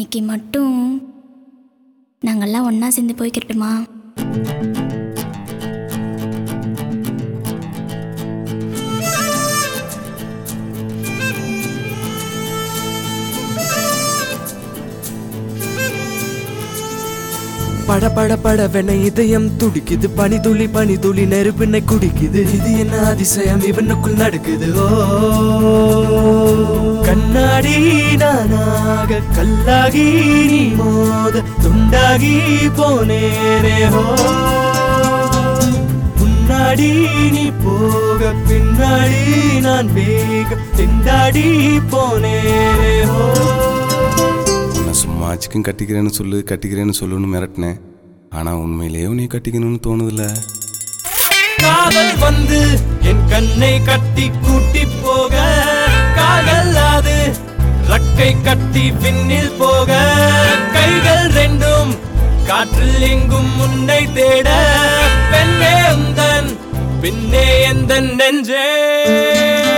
இன்னைக்கு மட்டும் நாங்கள்லாம் ஒன்றா சேர்ந்து போய்க்கிட்டுமா? பட பட படவென இதயம் துடிக்குது, பனிதுளி பனிதுளி நெருப்பினை குடிக்குது. இது என்ன அதிசயம் இவனுக்குள் நடக்குது? ஓ கண்ணாடி நானாக கல்லாகி நீ மோத துண்டாகி போனேனே. ஓ முன்னாடி நீ போக பின்னாடி நான் வேக திண்டாடி போனேனே. ஓ சும்மா ஆச்சுக்கும் கட்டிக்கிறேன்னு சொல்லுன்னு மிரட்டினேன். ஆனா உண்மையிலேயே உன்னை கட்டிக்கணும்னு தோணுதுல. காதல் வந்து என் கண்ணை கட்டி கூட்டி போக, காதல்லாது ரக்கை கட்டி விண்ணில் போக, கைகள் ரெண்டும் காற்றில் எங்கும் முன்னை தேட, பெண்ணே உந்தன் பின்னே எந்த நெஞ்சே